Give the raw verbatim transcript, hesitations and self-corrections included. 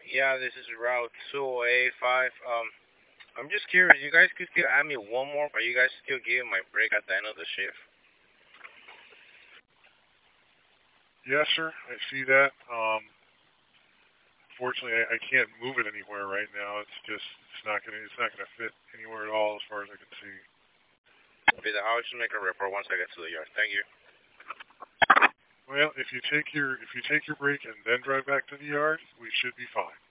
Yeah, this is Route two oh eight five. Um, I'm just curious. You guys could still add me one more, but you guys still give my break at the end of the shift. Yes, sir. I see that. Um, Fortunately, I, I can't move it anywhere right now. It's just it's not gonna it's not gonna fit anywhere at all as far as I can see. Okay, then I'll just make a report once I get to the yard. Thank you. Well, if you take your if you take your break and then drive back to the yard, we should be fine.